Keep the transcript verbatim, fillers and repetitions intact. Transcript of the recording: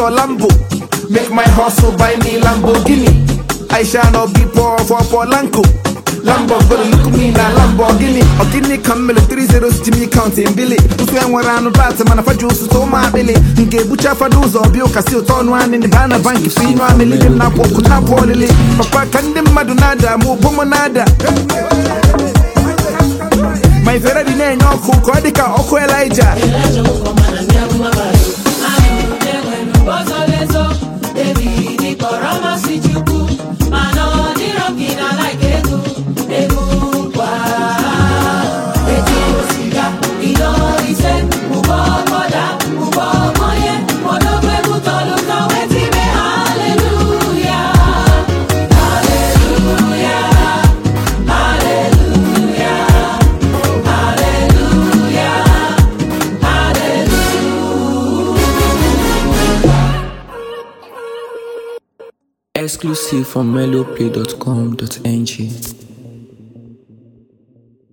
or Lambo. Make my hustle buy me Lamborghini. I shall not be poor for Polanco. Lambo, but look me now, Lamborghini. Or Guinea Camel, three zeros to me counting Billy. To swim around the battle, man, if I juice to my belly. And get butcher for those or Bill Cassil, turn one in the banner bank. If you know I'm living now, walk with that poorly. Papa can the Madonada, more Pomonada. My Ferrari name, no cook, Codica, Oko Elijah. Exclusive from melloplay dot com dot n g.